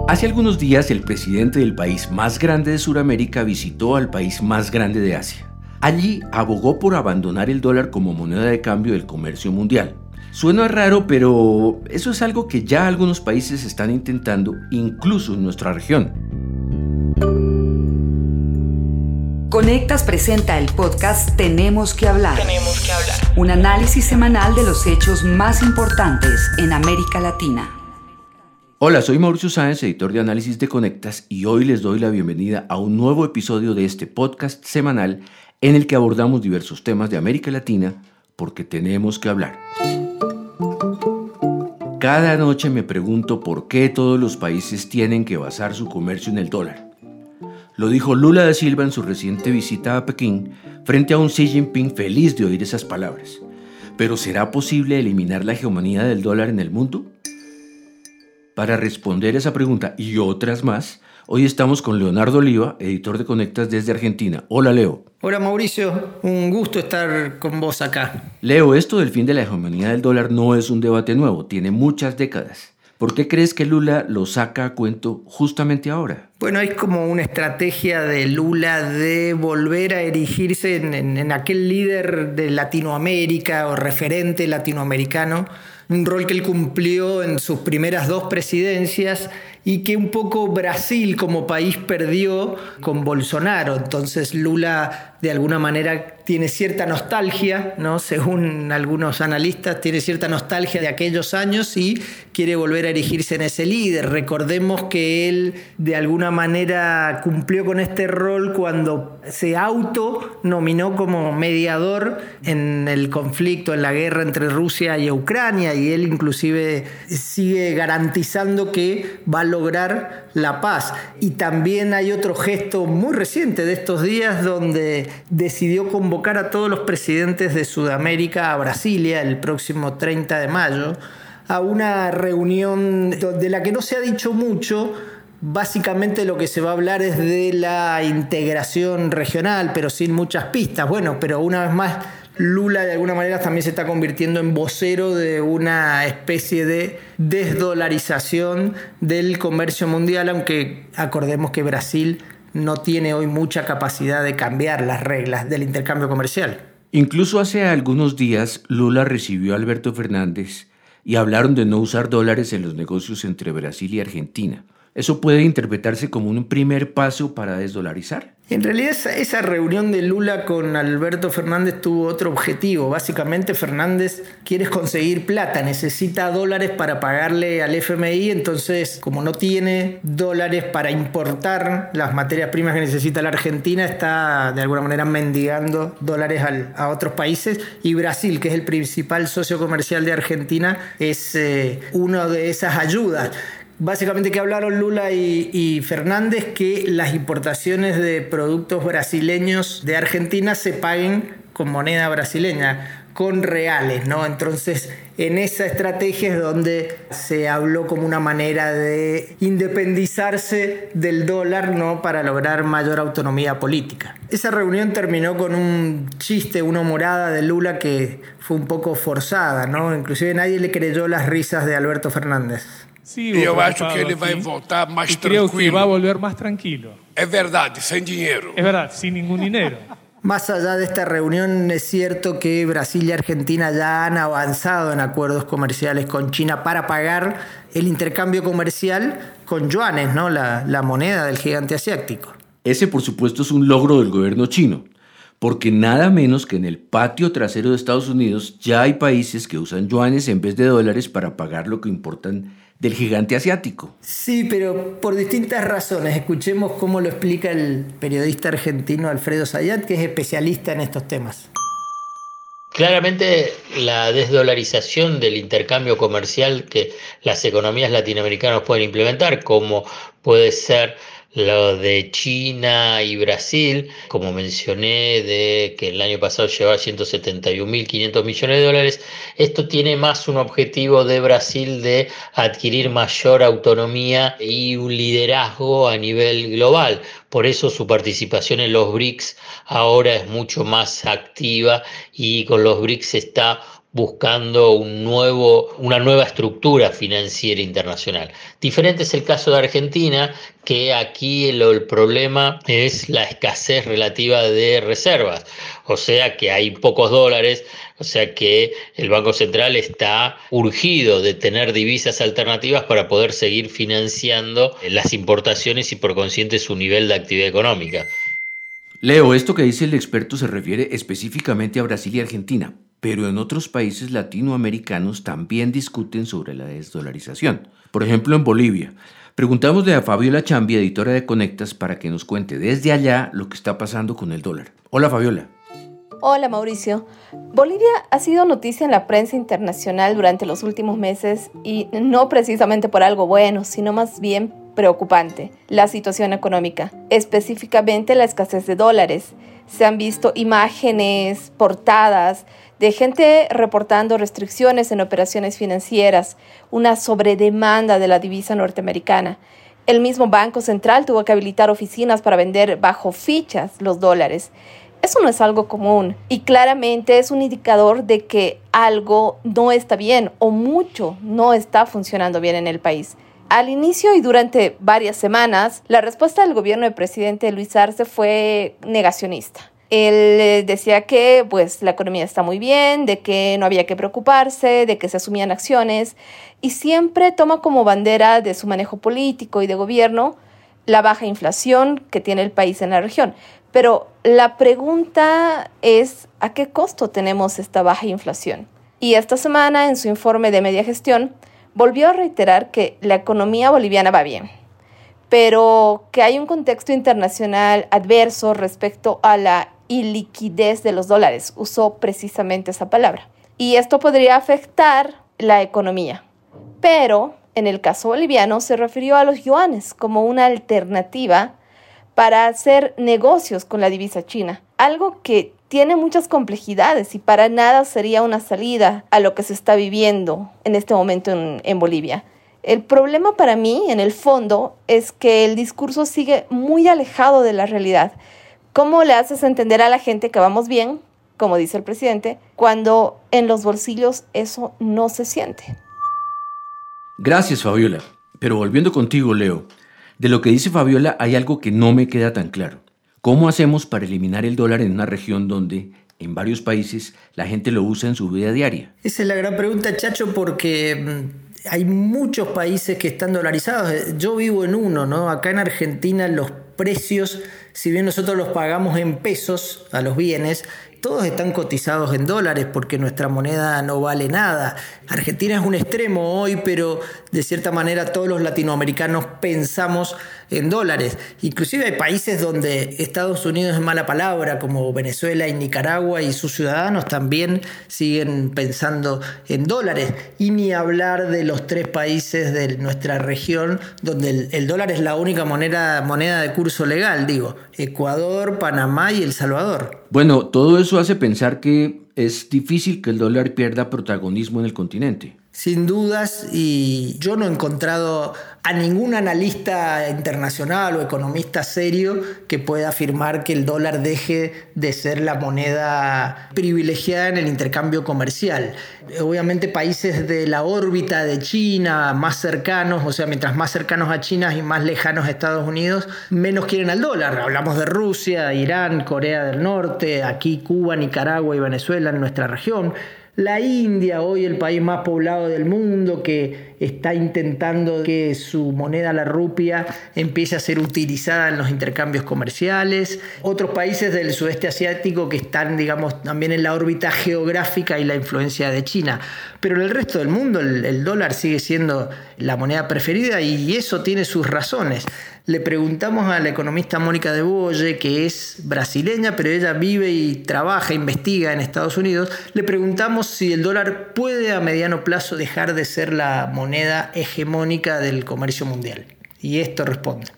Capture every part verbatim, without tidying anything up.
Hace algunos días el presidente del país más grande de Sudamérica visitó al país más grande de Asia. Allí abogó por abandonar el dólar como moneda de cambio del comercio mundial. Suena raro, pero eso es algo que ya algunos países están intentando, incluso en nuestra región. Conectas presenta el podcast Tenemos que hablar. Tenemos que hablar. Un análisis semanal de los hechos más importantes en América Latina. Hola, soy Mauricio Sáenz, editor de Análisis de Conectas, y hoy les doy la bienvenida a un nuevo episodio de este podcast semanal en el que abordamos diversos temas de América Latina porque tenemos que hablar. Cada noche me pregunto por qué todos los países tienen que basar su comercio en el dólar. Lo dijo Lula da Silva en su reciente visita a Pekín frente a un Xi Jinping feliz de oír esas palabras. ¿Pero será posible eliminar la hegemonía del dólar en el mundo? Para responder esa pregunta y otras más, hoy estamos con Leonardo Oliva, editor de Conectas desde Argentina. Hola, Leo. Hola, Mauricio. Un gusto estar con vos acá. Leo, esto del fin de la hegemonía del dólar no es un debate nuevo, tiene muchas décadas. ¿Por qué crees que Lula lo saca a cuento justamente ahora? Bueno, es como una estrategia de Lula de volver a erigirse en, en, en aquel líder de Latinoamérica o referente latinoamericano, un rol que él cumplió en sus primeras dos presidencias y que un poco Brasil como país perdió con Bolsonaro. Entonces Lula de alguna manera tiene cierta nostalgia, ¿no? Según algunos analistas, tiene cierta nostalgia de aquellos años y quiere volver a erigirse en ese líder. Recordemos que él de alguna manera cumplió con este rol cuando se autonominó como mediador en el conflicto, en la guerra entre Rusia y Ucrania, y él inclusive sigue garantizando que va a lograr la paz. Y también hay otro gesto muy reciente de estos días donde decidió convocar a todos los presidentes de Sudamérica a Brasilia el próximo treinta de mayo a una reunión de la que no se ha dicho mucho. Básicamente lo que se va a hablar es de la integración regional, pero sin muchas pistas. Bueno, pero una vez más, Lula de alguna manera también se está convirtiendo en vocero de una especie de desdolarización del comercio mundial, aunque acordemos que Brasil no tiene hoy mucha capacidad de cambiar las reglas del intercambio comercial. Incluso hace algunos días Lula recibió a Alberto Fernández y hablaron de no usar dólares en los negocios entre Brasil y Argentina. ¿Eso puede interpretarse como un primer paso para desdolarizar? En realidad esa, esa reunión de Lula con Alberto Fernández tuvo otro objetivo. Básicamente Fernández quiere conseguir plata, necesita dólares para pagarle al F M I, entonces como no tiene dólares para importar las materias primas que necesita la Argentina, está de alguna manera mendigando dólares al, a otros países, y Brasil, que es el principal socio comercial de Argentina, es eh, una de esas ayudas. Básicamente que hablaron Lula y, y Fernández que las importaciones de productos brasileños de Argentina se paguen con moneda brasileña, con reales, ¿no? Entonces, en esa estrategia es donde se habló como una manera de independizarse del dólar, ¿no? Para lograr mayor autonomía política. Esa reunión terminó con un chiste, una humorada de Lula que fue un poco forzada, ¿no? Inclusive nadie le creyó las risas de Alberto Fernández. E eu acho que ele vai voltar mais tranquilo. Creo que va a volver más tranquilo. É verdade, sem dinheiro. Es verdad, sin ningún dinero. Más allá de esta reunión, es cierto que Brasil y Argentina ya han avanzado en acuerdos comerciales con China para pagar el intercambio comercial con yuanes, ¿no? La, la moneda del gigante asiático. Ese, por supuesto, es un logro del gobierno chino, porque nada menos que en el patio trasero de Estados Unidos ya hay países que usan yuanes en vez de dólares para pagar lo que importan del gigante asiático. Sí, pero por distintas razones. Escuchemos cómo lo explica el periodista argentino Alfredo Zayat, que es especialista en estos temas. Claramente la desdolarización del intercambio comercial que las economías latinoamericanas pueden implementar, como puede ser lo de China y Brasil, como mencioné, de que el año pasado llevaba ciento setenta y un mil quinientos millones de dólares, esto tiene más un objetivo de Brasil de adquirir mayor autonomía y un liderazgo a nivel global. Por eso su participación en los B R I C S ahora es mucho más activa y con los B R I C S está buscando un nuevo, una nueva estructura financiera internacional. Diferente es el caso de Argentina, que aquí el, el problema es la escasez relativa de reservas, o sea que hay pocos dólares, o sea que el Banco Central está urgido de tener divisas alternativas para poder seguir financiando las importaciones y por consiguiente su nivel de actividad económica. Leo, esto que dice el experto se refiere específicamente a Brasil y Argentina, pero en otros países latinoamericanos también discuten sobre la desdolarización. Por ejemplo, en Bolivia. Preguntámosle a Fabiola Chambi, editora de Conectas, para que nos cuente desde allá lo que está pasando con el dólar. Hola, Fabiola. Hola, Mauricio. Bolivia ha sido noticia en la prensa internacional durante los últimos meses y no precisamente por algo bueno, sino más bien preocupante, la situación económica, específicamente la escasez de dólares. Se han visto imágenes, portadas de gente reportando restricciones en operaciones financieras, una sobredemanda de la divisa norteamericana. El mismo Banco Central tuvo que habilitar oficinas para vender bajo fichas los dólares. Eso no es algo común y claramente es un indicador de que algo no está bien o mucho no está funcionando bien en el país. Al inicio y durante varias semanas, la respuesta del gobierno del presidente Luis Arce fue negacionista. Él decía que pues, la economía está muy bien, de que no había que preocuparse, de que se asumían acciones y siempre toma como bandera de su manejo político y de gobierno la baja inflación que tiene el país en la región. Pero la pregunta es, ¿a qué costo tenemos esta baja inflación? Y esta semana, en su informe de media gestión, volvió a reiterar que la economía boliviana va bien, pero que hay un contexto internacional adverso respecto a la iliquidez de los dólares. Usó precisamente esa palabra. Y esto podría afectar la economía. Pero en el caso boliviano se refirió a los yuanes como una alternativa para hacer negocios con la divisa china, algo que tiene muchas complejidades y para nada sería una salida a lo que se está viviendo en este momento en, en Bolivia. El problema para mí, en el fondo, es que el discurso sigue muy alejado de la realidad. ¿Cómo le haces entender a la gente que vamos bien, como dice el presidente, cuando en los bolsillos eso no se siente? Gracias, Fabiola. Pero volviendo contigo, Leo, de lo que dice Fabiola hay algo que no me queda tan claro. ¿Cómo hacemos para eliminar el dólar en una región donde, en varios países, la gente lo usa en su vida diaria? Esa es la gran pregunta, Chacho, porque hay muchos países que están dolarizados. Yo vivo en uno, ¿no? Acá en Argentina los precios, si bien nosotros los pagamos en pesos a los bienes, todos están cotizados en dólares porque nuestra moneda no vale nada. Argentina es un extremo hoy, pero de cierta manera todos los latinoamericanos pensamos en dólares. Inclusive hay países donde Estados Unidos es mala palabra, como Venezuela y Nicaragua, y sus ciudadanos también siguen pensando en dólares. Y ni hablar de los tres países de nuestra región donde el, el dólar es la única moneda, moneda de curso legal, digo, Ecuador, Panamá y El Salvador. Bueno, todo eso hace pensar que es difícil que el dólar pierda protagonismo en el continente. Sin dudas, y yo no he encontrado a ningún analista internacional o economista serio que pueda afirmar que el dólar deje de ser la moneda privilegiada en el intercambio comercial. Obviamente países de la órbita de China, más cercanos, o sea, mientras más cercanos a China y más lejanos a Estados Unidos, menos quieren al dólar. Hablamos de Rusia, Irán, Corea del Norte, aquí Cuba, Nicaragua y Venezuela en nuestra región. La India, hoy el país más poblado del mundo, que está intentando que su moneda, la rupia, empiece a ser utilizada en los intercambios comerciales. Otros países del sudeste asiático que están, digamos, también en la órbita geográfica y la influencia de China. Pero en el resto del mundo el, el dólar sigue siendo la moneda preferida y eso tiene sus razones. Le preguntamos a la economista Mónica de Bolle, que es brasileña, pero ella vive y trabaja, investiga en Estados Unidos. Le preguntamos si el dólar puede a mediano plazo dejar de ser la moneda hegemónica del comercio mundial. Y esto responde.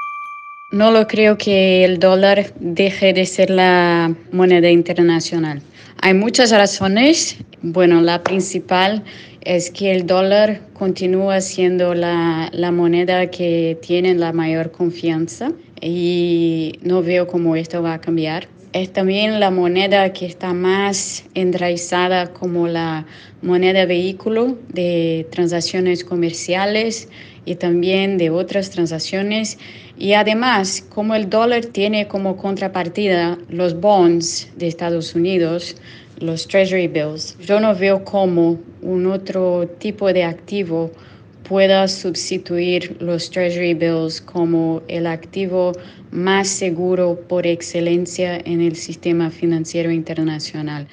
No lo creo que el dólar deje de ser la moneda internacional. Hay muchas razones. Bueno, la principal es que el dólar continúa siendo la, la moneda que tiene la mayor confianza y no veo cómo esto va a cambiar. es también la moneda que está más enraizada como la moneda vehículo de transacciones comerciales y también de otras transacciones. Y además, como el dólar tiene como contrapartida los bonds de Estados Unidos, los Treasury Bills, yo no veo cómo un otro tipo de activo pueda sustituir los Treasury Bills como el activo más seguro por excelencia en el sistema financiero internacional.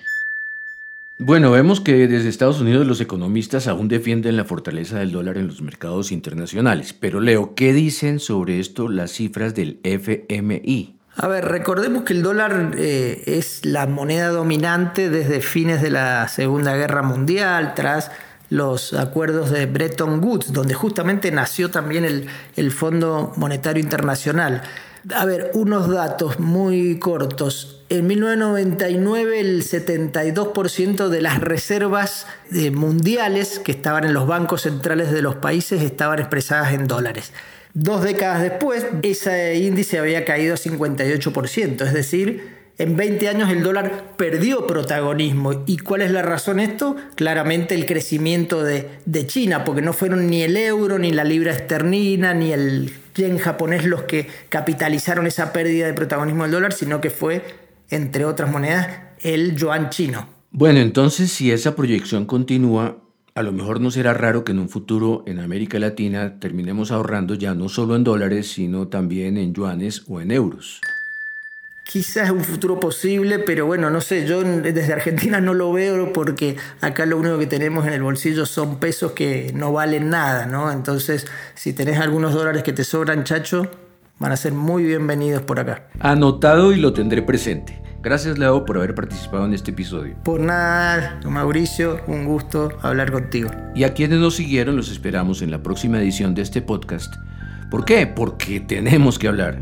Bueno, vemos que desde Estados Unidos los economistas aún defienden la fortaleza del dólar en los mercados internacionales. Pero Leo, ¿qué dicen sobre esto las cifras del F M I? A ver, recordemos que el dólar eh, es la moneda dominante desde fines de la Segunda Guerra Mundial, tras los acuerdos de Bretton Woods, donde justamente nació también el, el Fondo Monetario Internacional. A ver, unos datos muy cortos. En mil novecientos noventa y nueve el setenta y dos por ciento de las reservas eh, mundiales que estaban en los bancos centrales de los países estaban expresadas en dólares. Dos décadas después, ese índice había caído a cincuenta y ocho por ciento, es decir, en veinte años el dólar perdió protagonismo. ¿Y cuál es la razón de esto? Claramente el crecimiento de, de China, porque no fueron ni el euro, ni la libra esterlina, ni el yen japonés los que capitalizaron esa pérdida de protagonismo del dólar, sino que fue, entre otras monedas, el yuan chino. Bueno, entonces si esa proyección continúa, a lo mejor no será raro que en un futuro en América Latina terminemos ahorrando ya no solo en dólares, sino también en yuanes o en euros. Quizás es un futuro posible, pero bueno, no sé, yo desde Argentina no lo veo porque acá lo único que tenemos en el bolsillo son pesos que no valen nada, ¿no? Entonces, si tenés algunos dólares que te sobran, chacho, van a ser muy bienvenidos por acá. Anotado y lo tendré presente. Gracias, Leo, por haber participado en este episodio. Por nada, Mauricio, un gusto hablar contigo. Y a quienes nos siguieron los esperamos en la próxima edición de este podcast. ¿Por qué? Porque tenemos que hablar.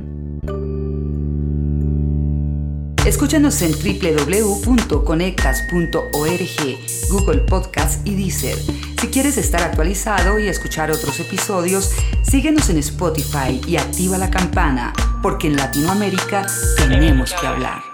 Escúchanos en doble u doble u doble u punto conectas punto org, Google Podcast y Deezer. Si quieres estar actualizado y escuchar otros episodios, síguenos en Spotify y activa la campana, porque en Latinoamérica tenemos que hablar.